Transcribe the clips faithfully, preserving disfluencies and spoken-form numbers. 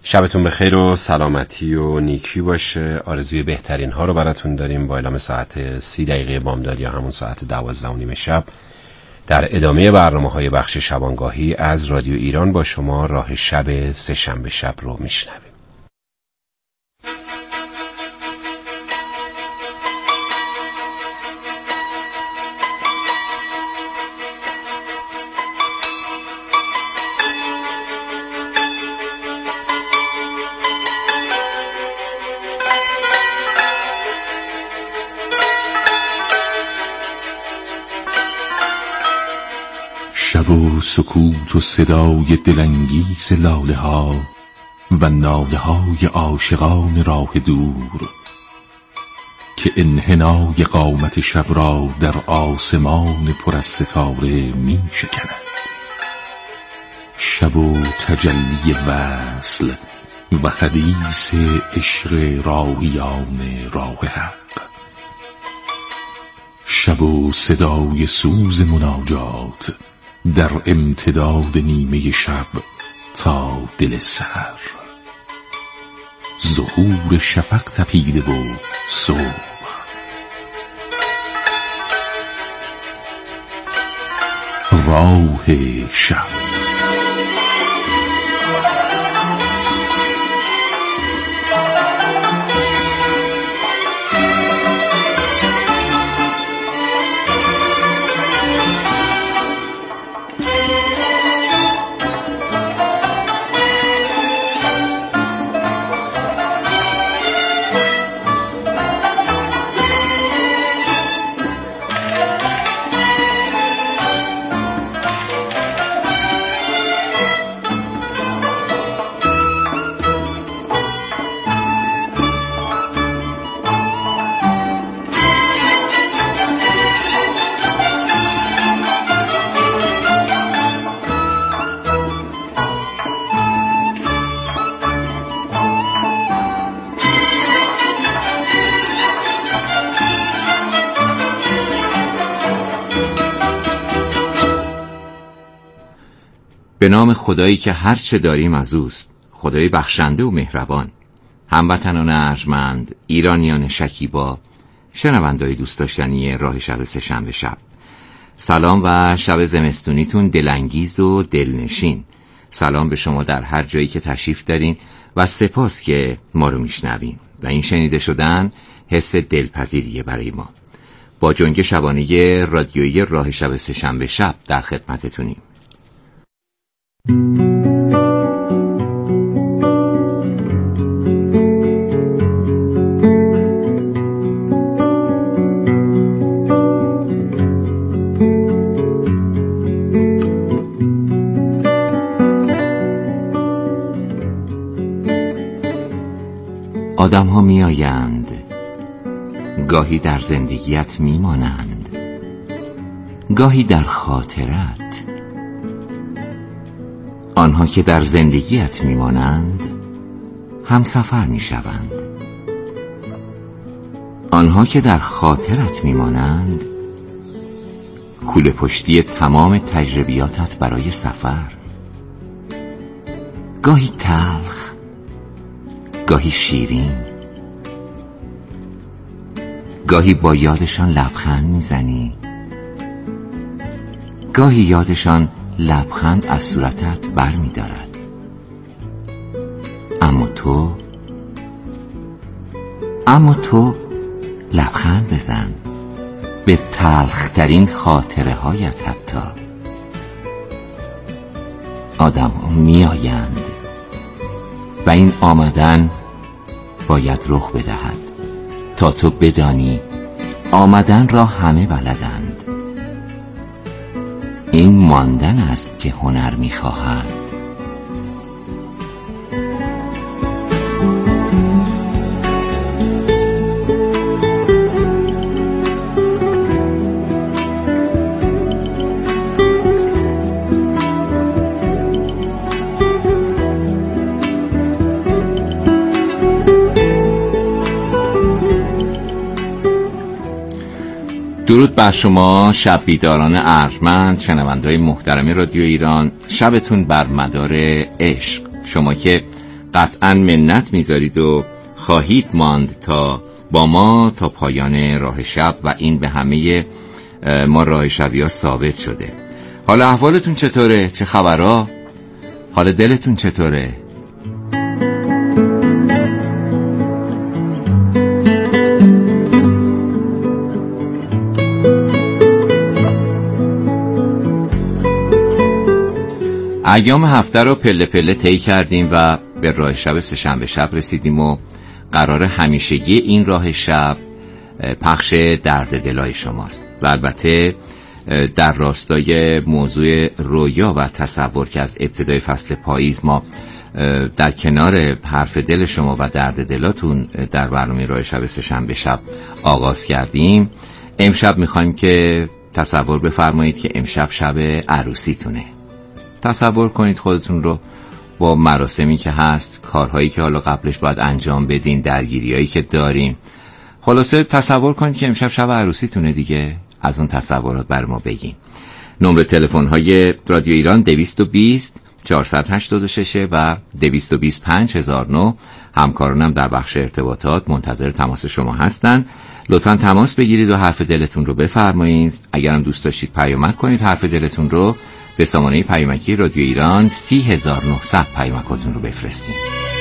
شبتون بخیر و سلامتی و نیکی باشه. آرزوی بهترین ها رو براتون داریم. با اعلام ساعت سی دقیقه بامداد یا همون ساعت دوازده و نیم شب در ادامه برنامه های بخش شبانگاهی از رادیو ایران با شما راه شب سه شنبه شب رو میشنویم. شب و سکوت و صدای دلانگیز لاله ها و ناله های عاشقان راه دور که انحنای قامت شب را در آسمان پر از ستاره می شکند. شب و تجلی وصل و حدیث عشق راهیان راه حق. شب و صدای سوز مناجات در امتداد نیمه شب تا دل سحر. ظهور شفق تپیده و صبح. راه شب. به نام خدایی که هر چه داریم از اوست، خدای بخشنده و مهربان. هموطنان ارجمند، ایرانیان شکیبا، شنونده‌های دوست داشتنی راه شب سه شنبه شب، سلام و شب زمستونیتون دلانگیز و دلنشین. سلام به شما در هر جایی که تشریف دارین و سپاس که ما رو میشنوین و این شنیده شدن حس دلپذیریه برای ما. با جنگ شبانه رادیویی راه شب سه شنبه شب در خدمتتونیم. آدم ها می آیند، گاهی در زندگیت می مانند، گاهی در خاطرت. آنها که در زندگیت می مانند هم سفر می شوند. آنها که در خاطرت می مانند کوله پشتی تمام تجربیاتت برای سفر. گاهی تلخ، گاهی شیرین، گاهی با یادشان لبخند میزنی، گاهی یادشان لبخند از صورتت بر می دارد. اما تو اما تو لبخند بزن به تلخترین خاطره هایت. حتی آدم ها می آیند و این آمدن باید رخ بدهد تا تو بدانی آمدن را همه بلدند. این ماندن است که هنر می‌خواهد. درود بر شما شب بیداران ارجمند، شنونده‌های محترم رادیو ایران. شبتون بر مدار عشق. شما که قطعاً منت میذارید و خواهید ماند تا با ما تا پایان راه شب و این به همه ما راه شبی ها ثابت شده. حال احوالتون چطوره؟ چه خبرها؟ حال دلتون چطوره؟ ایام هفته رو پله پله طی کردیم و به راه شب سه‌شنبه شب رسیدیم و قرار همیشگی این راه شب پخش درد دلای شماست و البته در راستای موضوع رویا و تصور که از ابتدای فصل پاییز ما در کنار حرف دل شما و درد دلاتون در برنامه راه شب سه‌شنبه شب آغاز کردیم. امشب میخوایم که تصور بفرمایید که امشب شب عروسیتونه. تصور کنید خودتون رو با مراسمی که هست، کارهایی که حالا قبلش باید انجام بدین، درگیریایی که داریم. خلاصه تصور کنید که امشب شب عروسیتونه دیگه. از اون تصورات بر ما بگین. نمره تلفن های رادیو ایران دویست و بیست چهارصد و هشتاد و شش و دویست و بیست پنج هزار و نه. همکارانم در بخش ارتباطات منتظر تماس شما هستن. لطفاً تماس بگیرید و حرف دلتون رو بفرمایید. اگرم دوست داشتید پیامک کنید حرف دلتون رو به سامانه پیامکی رادیو ایران سی هزار و نهصد پیامکاتون رو بفرستید.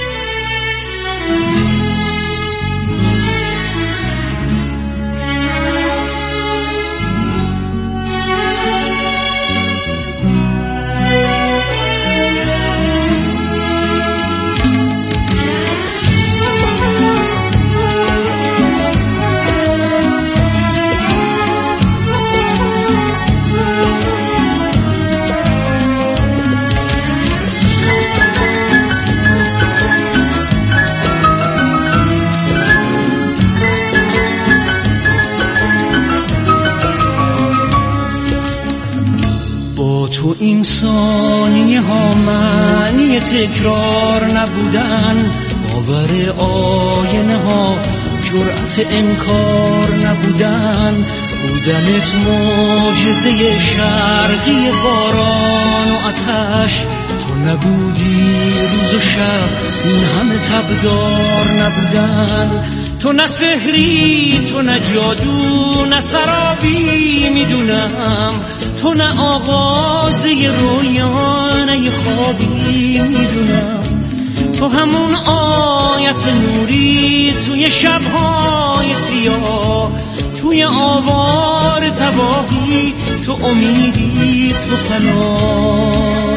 تو این ثانیه ها معنی تکرار نبودن، باور آینه ها جرأت انکار نبودن، بودنت معجزه شرقی باران و آتش، تو نبودی روز و شب این همه تبدار نبودن، تو نه سحری تو نه جادو نه سرابی میدونم، تو نه آغازه رویا نه خوابی میدونم، تو همون آیت نوری توی شبهای سیاه، توی آوار تباهی تو امیدی تو پناه.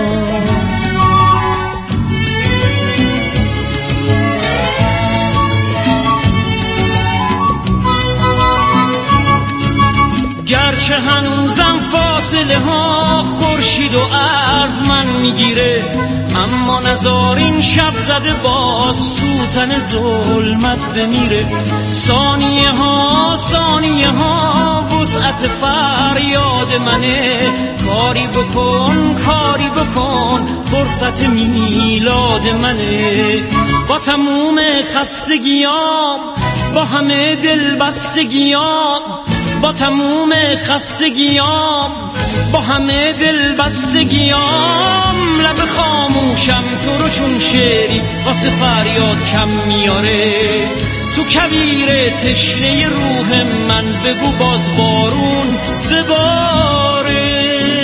گرچه هنوزم فاصله ها خورشید و از من میگیره، اما نزار این شب زده باز تو تن ظلمت بمیره، ثانیه ها ثانیه ها وسعت فریاد منه، کاری بکن کاری بکن فرصت میلاد منه، با تموم خستگیام با همه دلبستگیام، با تموم خستگیام با همه دلبستگیام، لب خاموشم تو رو چون شعری واسه فریاد کم میاره، تو کویر تشنه روح من بگو باز بارون بباره.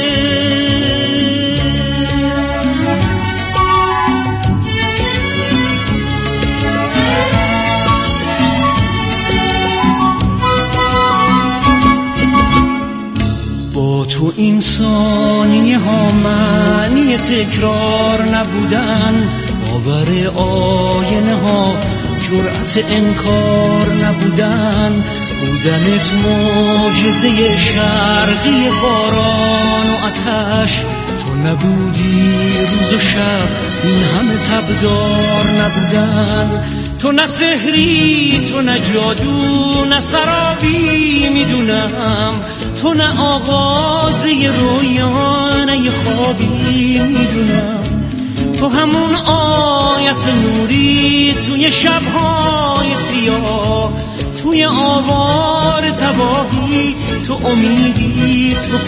تو این ثانیه ها معنی تکرار نبودن، باور آینه ها جرأت انکار نبودن، بودنت معجزه شرقی باران و آتش، تو نبودی روز و شب این همه تبدار نبودن، تو نه سحری تو نه جادو نه سرابی میدونم، تو نه آغازه رویا نه خوابی میدونم، تو همون آیت نوری توی شبهای سیاه، توی آوار تباهی تو امیدی تو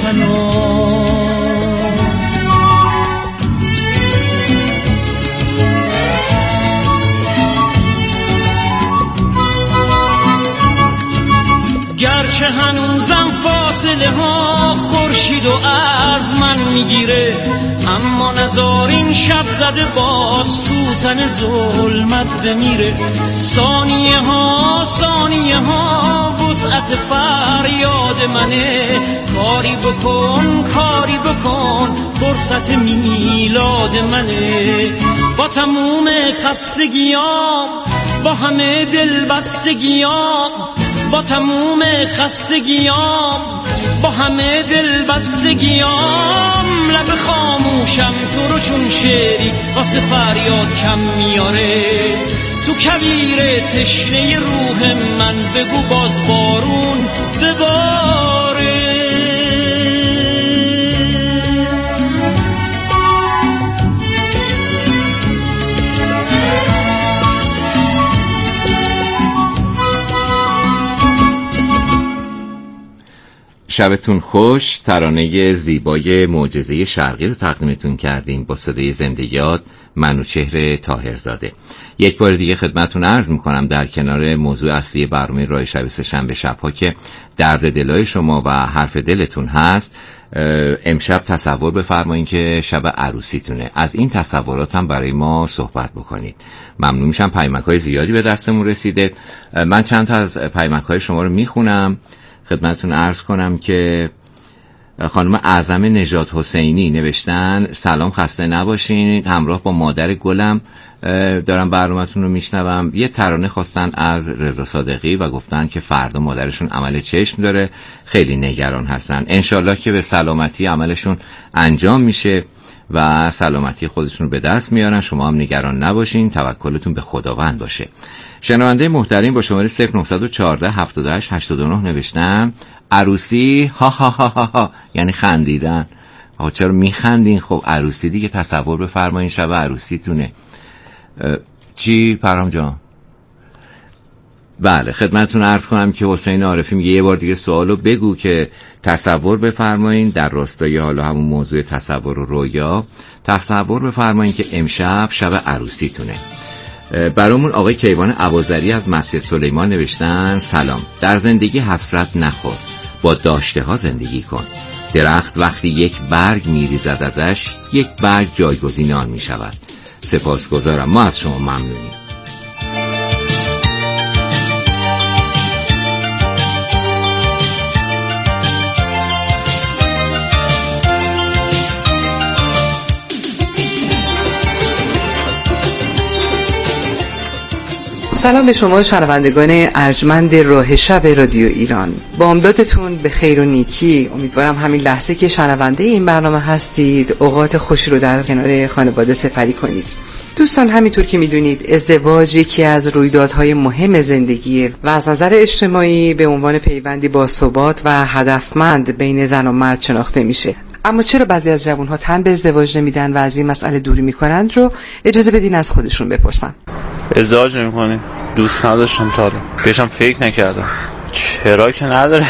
پناه. هنوزم فاصله ها خورشید و از من میگیره، اما نزار این شب زده باز تو تن ظلمت بمیره. ثانیه ها ثانیه ها وسعت فریاد منه، کاری بکن کاری بکن فرصت میلاد منه. با تموم خستگیام با همه دلبستگیام، با تموم خستگیام با همه دلبستگیام، لب خاموشم تو رو چون شعری واسه فریاد کم میاره. تو کویر تشنه روح من بگو باز بارون بباره. شبتون خوش. ترانه زیبای معجزه شرقی رو تقدیمتون کردیم با صدای زنده یاد منوچهر طاهرزاده. یک بار دیگه خدمتتون عرض میکنم در کنار موضوع اصلی برنامه راه شب سه‌شنبه شب‌ها که درد دلای شما و حرف دلتون هست، امشب تصور بفرمایید که شب عروسیتونه. از این تصورات هم برای ما صحبت بکنید. ممنون میشم. پیامک‌های زیادی به دستمون رسیده. من چند تا از پیامک‌های شما رو میخونم خدمتتون عرض کنم که خانم اعظم نژاد حسینی نوشتن سلام، خسته نباشین، همراه با مادر گلم دارم برنامه‌تون رو میشنوم. یه ترانه خواستن از رضا صادقی و گفتن که فردا مادرشون عمل چشم داره، خیلی نگران هستن. انشالله که به سلامتی عملشون انجام میشه و سلامتی خودشون رو به دست میارن. شما هم نگران نباشین، توکلتون به خداوند باشه. شنونده محترم با شماره صفر نه یک چهار هفت هشت هشت دو نه نوشتم عروسی ها ها ها ها ها، یعنی خندیدن. آقا چرا میخندین؟ خب عروسی دیگه، تصور بفرمایین شب عروسیتونه. چی پرام جان؟ بله خدمتتون عرض کنم که حسین عارفی میگه یه بار دیگه سوالو بگو که تصور بفرمایین در راستای حالا همون موضوع تصور و رویا، تصور بفرمایین که امشب شب عروسیتونه. برامون آقای کیوان ابوذری از مسجد سلیمان نوشتن سلام، در زندگی حسرت نخور، با داشته ها زندگی کن. درخت وقتی یک برگ میریزد ازش یک برگ جایگزین آن میشود. سپاسگزارم، ما از شما ممنونیم. سلام به شما شنوندگان ارجمند راه شب رادیو ایران. بامدادتون به خیر و نیکی. امیدوارم همین لحظه که شنونده این برنامه هستید اوقات خوشی رو در کنار خانواده سپری کنید. دوستان، همینطور که میدونید ازدواج یکی از رویدادهای مهم زندگیه و از نظر اجتماعی به عنوان پیوندی با ثبات و هدفمند بین زن و مرد شناخته میشه. اما چرا بعضی از جوانها تن به ازدواج نمیدن و از این مسئله دوری میکنند رو اجازه بدین از خودشون بپرسم. ازدواج نمی‌کنی؟ دوست نداشتم تا حالا، بهشم فکر نکردم. چرا که نداره،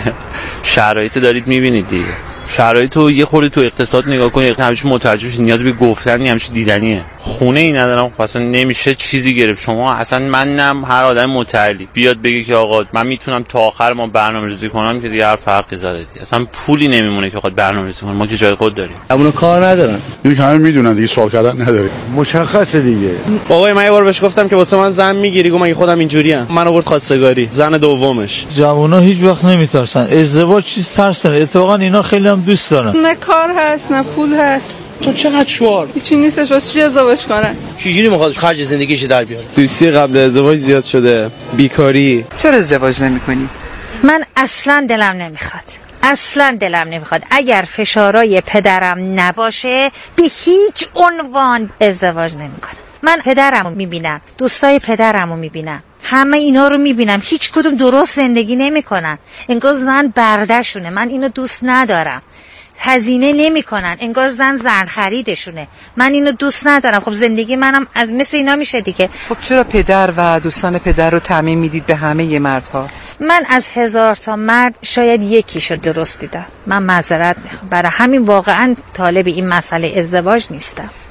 شرایط دارید میبینید دیگه. شرایطو یه خورده تو اقتصاد نگاه کنید، همیشه متوجه شید نیاز به گفتن همیشه دیدنیه. خونه ای ندارم، اصلا نمیشه چیزی گرفت. شما اصلا منم هر آدم متعلی بیاد بگه که آقا من میتونم تا آخر ما برنامه‌ریزی کنم که دیگه هر فرقی زده دیگه. اصلا پولی نمیمونه که خود برنامه‌ریزی کنیم، ما که جای خود داریم. همون کار ندارن. دیگه همه میدونن دیگه، سوال کردن نداره. مشخصه دیگه. بابای من یه بار بهش گفتم که واسه من زن میگیری، گفت من خودم اینجوریم. من آورد خواستگاری، زن دومش. جوونا هیچ وقت نمیترسن. ازدواج چیز ترسن. اتفاقا اینا خیلی هم دوست دارن. نه کار هست نه پول هست. تو چقدر شوار؟ هیچی نیستش، واسه چی ازدواج کنن؟ چجوری میخواد خرج زندگیش در بیاره؟ دوستی قبل ازدواج زیاد شده، بیکاری. چرا ازدواج نمی‌کنی؟ من اصلا دلم نمیخواد، اصلا دلم نمیخواد. اگر فشارای پدرم نباشه به هیچ عنوان ازدواج نمیکنم. من پدرمو میبینم، دوستای پدرمو میبینم، همه اینا رو میبینم، هیچ کدوم درست زندگی نمیکنن. انگار زن بردهشونه. من اینو دوست ندارم. هزینه نمیکنن، انگار زن زن خریدشونه. من اینو دوست ندارم. خب زندگی منم از مثل اینا میشه دیگه. خب چرا پدر و دوستان پدر رو تعمیم میدید به همه مردها؟ من از هزار تا مرد شاید یکیشو درست دیدم. من معذرت میخوام، برای همین واقعا طالب این مسئله ازدواج نیستم.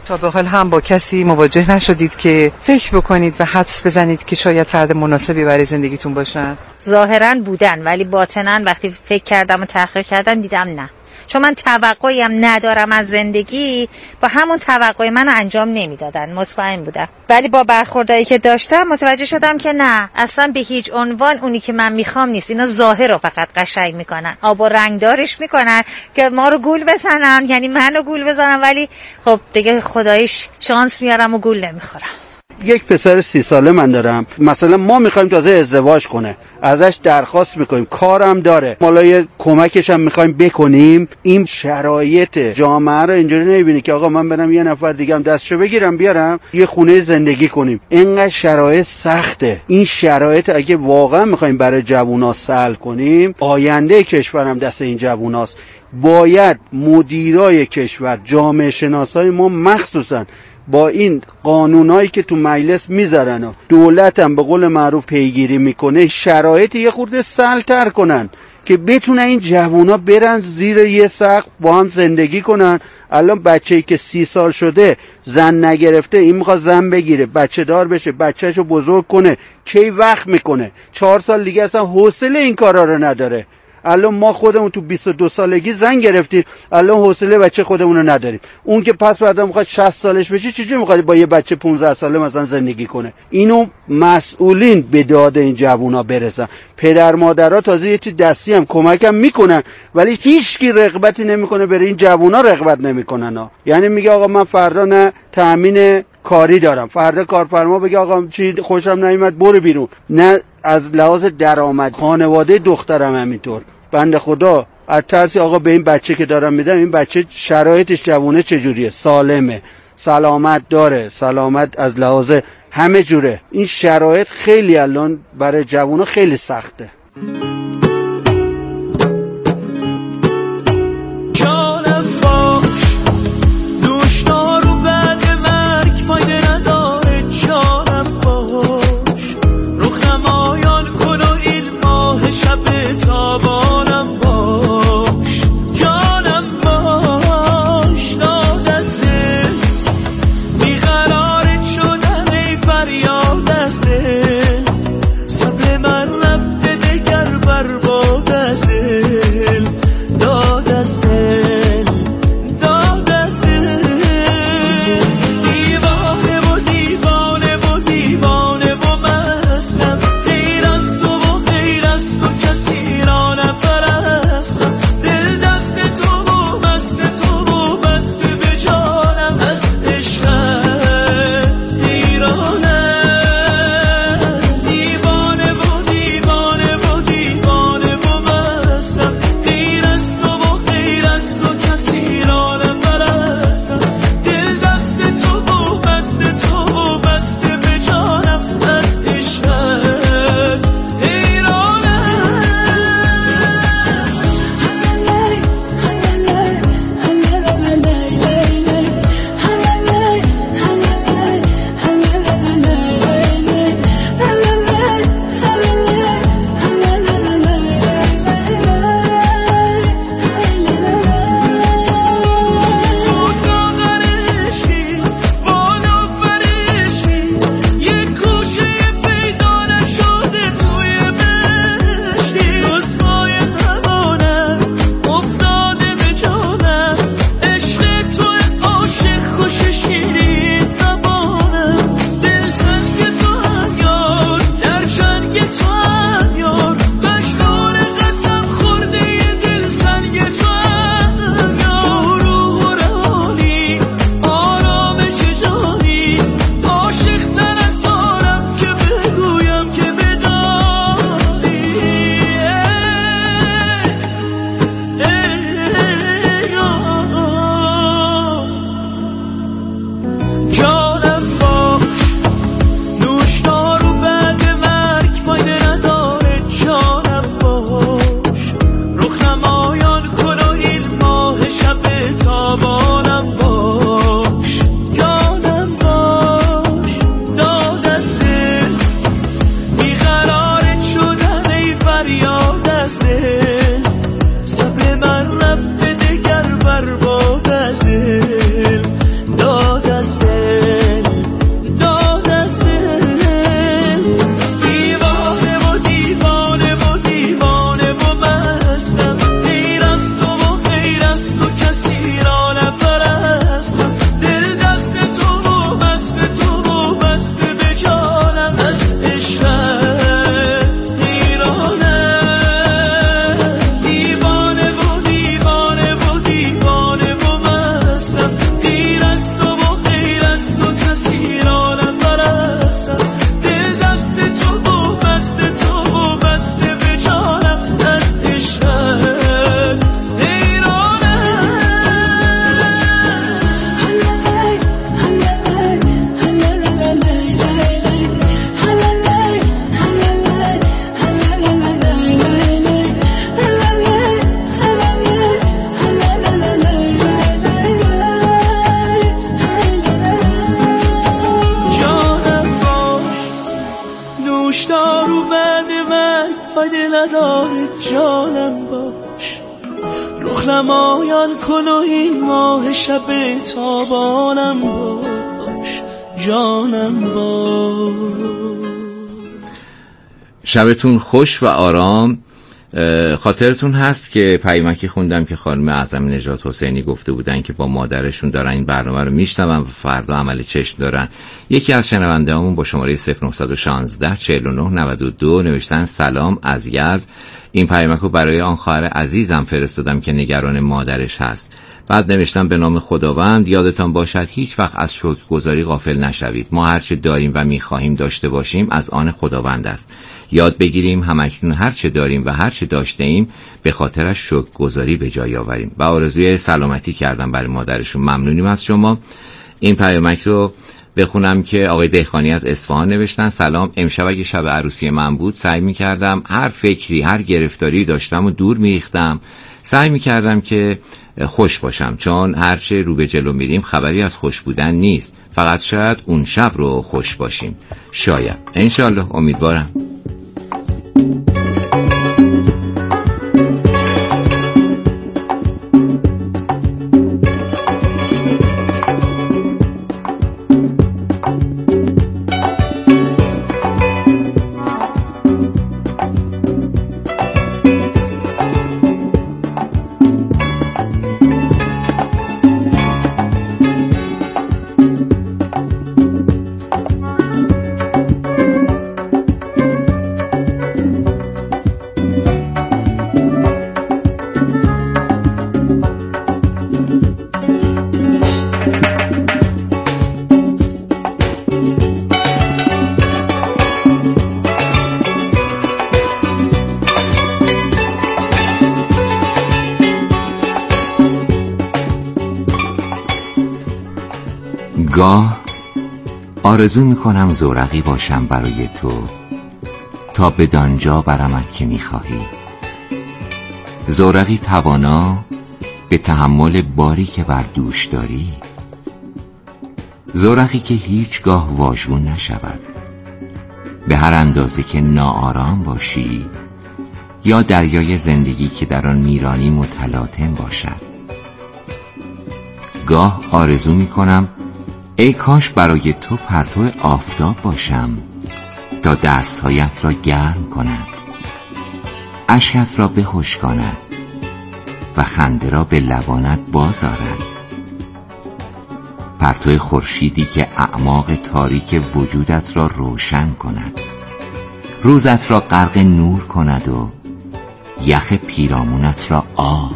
تا به حال هم با کسی مواجه نشدید که فکر بکنید و حدس بزنید که شاید فرد مناسبی برای زندگیتون باشن؟ ظاهرا بودن، ولی باطنا وقتی فکر کردم و تحقیق کردم دیدم نه، چون من توقعی هم ندارم از زندگی، با همون توقع من انجام نمیدادن، مطمئن بودم. ولی با برخوردایی که داشتم متوجه شدم که نه، اصلا به هیچ عنوان اونی که من میخوام نیست. اینا ظاهر رو فقط قشنگ میکنن، آب و رنگدارش میکنن که ما رو گول بزنن، یعنی منو گول بزنن، ولی خب دیگه خداییش شانس میارم و گول نمیخورم. یک پسر سی ساله من دارم، مثلا ما میخوایم تازه ازدواج کنه، ازش درخواست میکنیم، کارم داره، مالا یه کمکش هم میخوایم بکنیم. این شرایط جامعه رو اینجوری نمیبینی که آقا من برم یه نفر دیگه هم دستشو بگیرم بیارم یه خونه زندگی کنیم. اینقدر شرایط سخته. این شرایط اگه واقعا میخوایم برای جوونا سهل کنیم، آینده کشورم دست این جووناست. باید مدیرای کشور، جامعه شناسای ما مخصوصا با این قانونایی که تو مجلس میذارن و دولت هم به قول معروف پیگیری میکنه، شرایط یه خورده سهل‌تر کنن که بتونن این جوونا برن زیر یه سقف با هم زندگی کنن. الان بچه‌ای که سی سال شده زن نگرفته، این میخواد زن بگیره، بچه دار بشه، بچه‌شو بزرگ کنه، کی وقت میکنه؟ چهار سال دیگه اصلا حوصله این کارا رو نداره. الان ما خودمون تو بیست و دو سالگی زن گرفتیم، الان حوصله بچه خودمون رو نداریم. اون که پس بعدا میخواد شصت سالش بشه، چجوری میخواد با یه بچه پانزده ساله مثلا زندگی کنه؟ اینو مسئولین به داد این جوونا برسن. پدر مادرها تازه یه چیز دستی هم کمکم میکنن، ولی هیچکی رغبتی نمیکنه بره این جوونا رغبت نمیکنن ها. یعنی میگه آقا من فردا نه تامین کاری دارم، فردا کارفرما بگه آقا چی خوشم نمیاد برو بیرون، نه از لحاظ درآمد. خانواده دخترم همینطور، بنده خدا از ترسی آقا به این بچه که دارم میدم، این بچه شرایطش جوونه چجوریه، سالمه، سلامت داره، سلامت از لحاظ همه جوره. این شرایط خیلی الان برای جوونا خیلی سخته. تابانم باش، جانم باش، دادسته بیقرارت شدم ای فریاد دسته، صبر من رفته دگر نمایان کن و این ماه شب تابانم باش، جانم باش. شبتون خوش و آرام. خاطرتون هست که پیامکی خوندم که خانم اعظم نژاد حسینی گفته بودن که با مادرشون دارن این برنامه رو میشنون و فردا عمل چشم دارن. یکی از شنونده‌هامون با شماره صفر نه یک شش چهار نه نود و دو نوشتن سلام از یزد. این پیامک رو برای آن خواهر عزیزم فرستادم که نگران مادرش هست. بعد نوشتم به نام خداوند یادتان باشد هیچ وقت از شکرگزاری غافل نشوید. ما هرچه داریم و میخواهیم داشته باشیم از آن خداوند است. یاد بگیریم همکنون هرچه داریم و هرچه داشته ایم به خاطرش شکرگزاری به جای آوریم. و آرزوی سلامتی کردم برای مادرشون. ممنونیم از شما. این پیامک رو بخونم که آقای دهخانی از اصفهان نوشتن سلام، امشب اگه شب عروسی من بود سعی میکردم هر فکری هر گرفتاری داشتم و دور میریختم. سعی میکردم که خوش باشم، چون هرچه رو به جلو میریم خبری از خوش بودن نیست، فقط شاید اون شب رو خوش باشیم. شاید، انشالله، امیدوارم. گاه آرزو میکنم زورقی باشم برای تو تا به دانجا برمت که میخواهی. زورقی توانا به تحمل باری که بر دوش داری. زورقی که هیچگاه واژگون نشود، به هر اندازه که ناآرام باشی یا دریای زندگی که در آن میرانی متلاطم باشد. گاه آرزو میکنم ای کاش برای تو پرتو آفتاب باشم تا دستهایت را گرم کند، اشکت را بخشکاند و خنده را به لبانت بازآرد. پرتو خورشیدی که اعماق تاریک وجودت را روشن کند، روزت را غرق نور کند و یخ پیرامونت را آب.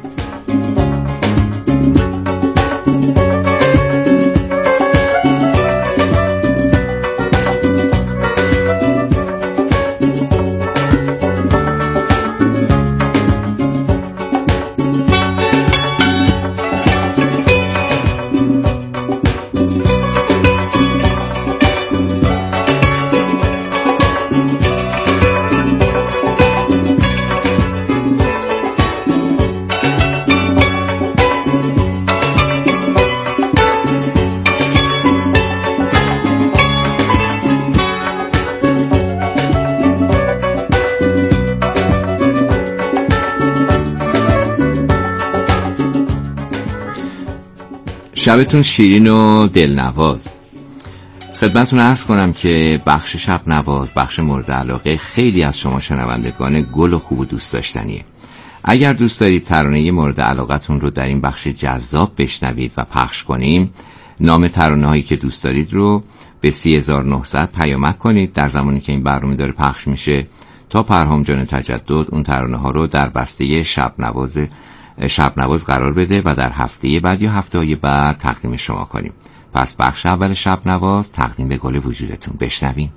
شبتون شیرین و دلنواز. خدمتون عرض کنم که بخش شب نواز بخش مورد علاقه خیلی از شما شنوندگان گل و خوب و دوست داشتنیه. اگر دوست دارید ترانه مورد علاقتون رو در این بخش جذاب بشنوید و پخش کنیم، نام ترانه هایی که دوست دارید رو به سی هزار و نهصد پیامک کنید در زمانی که این برنامه داره پخش میشه تا پرهام جان تجدد اون ترانه ها رو در بسته شب نواز شب نواز قرار بده و در هفته بعد یا هفته بعد تقدیم شما کنیم. پس بخش اول شب نواز تقدیم به گل وجودتون. بشنویم.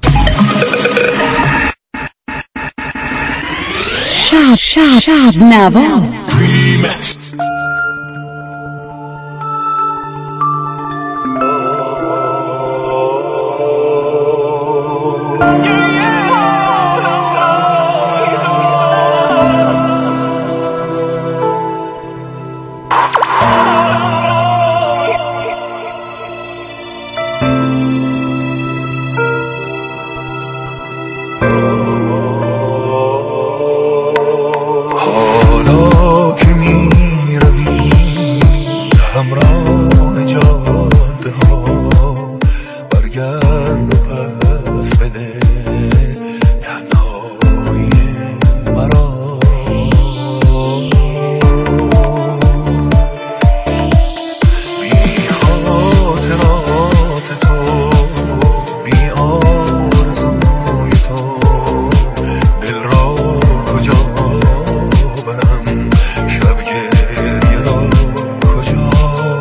شب شب شب نواز. حالا که می همراه جاده ها برگرد و پس بده تنهای مرا. بی خاطرات تو، بی آرزوی تو، دل را کجا برم شب گریه را کجا.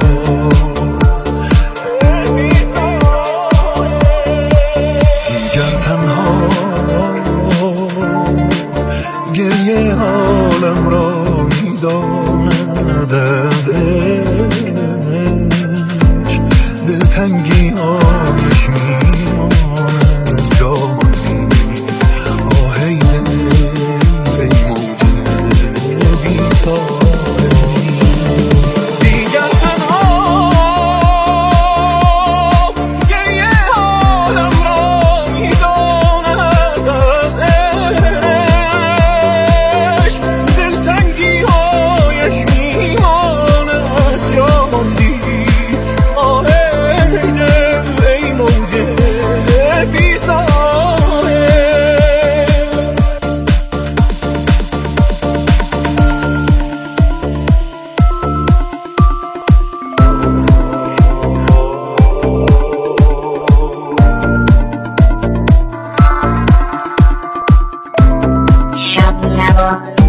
گر تنها گریه حالم را میداند از عشق، دلتنگی هایش میماند جا ماندی. آهی دل ای موج بی ساحلی، دیگر تنها گریه حالم را میداند از عشق، دلتنگی هایش میماند جا ماندی. آهی دل ای موج بی ساحل. شب نواز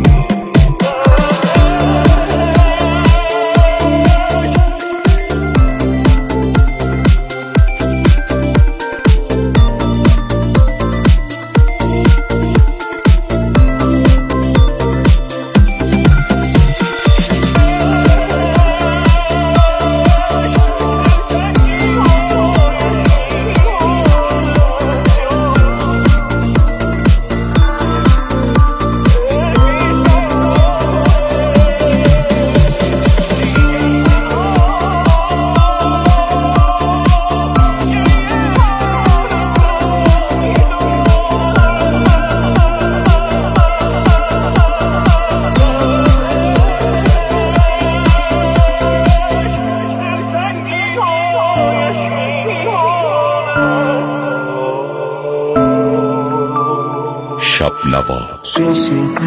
شب نواز.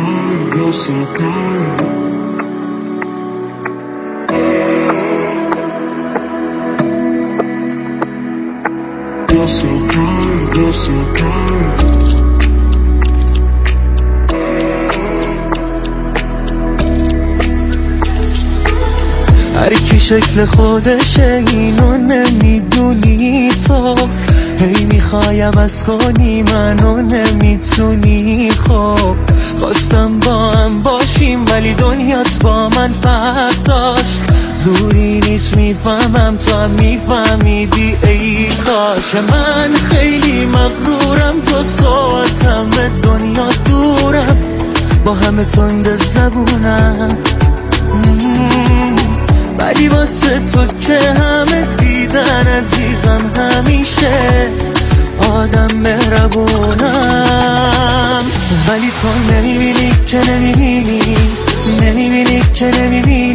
هر کی شکل خودشه اینو نمیدونی تو، هی میخوایم از کنی منو نمیتونی. خب خواستم با هم باشیم ولی دنیات با من فرق داشت. زوری نیست میفهمم تو هم میفهمیدی ای کاش. من خیلی مغرورم جز تو از همه دنیا دورم، با همه تند زبونم، ولی واسه تو که همه دیدن عزیزم همیشه آدم مهربونم. ولی تو نمیبینی که نمیبینی، نمیبینی که نمیبینی